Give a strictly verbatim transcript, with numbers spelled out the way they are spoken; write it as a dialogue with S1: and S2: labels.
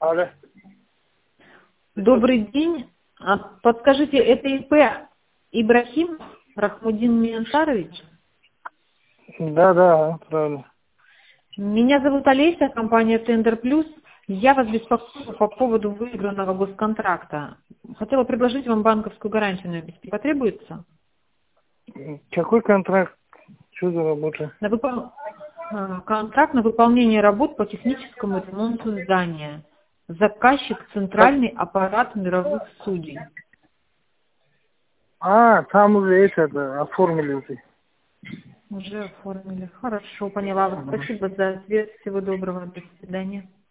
S1: Алло.
S2: Добрый день. А, Подскажите, это ИП Ибрахим Рахмудин Миянтарович?
S1: Да, да, правильно.
S2: Меня зовут Олеся, компания Тендер Плюс. Я вас беспокою по поводу выигранного госконтракта. Хотела предложить вам банковскую гарантию на обеспечение. Потребуется?
S1: Какой контракт? Что за работа?
S2: На выпол- а, Контракт на выполнение работ по техническому ремонту здания. Заказчик
S1: Как?
S2: Центральный аппарат мировых судей.
S1: А, там уже это, да, оформили уже.
S2: Уже оформили. Хорошо, поняла вас. Спасибо за ответ. Всего доброго. До свидания.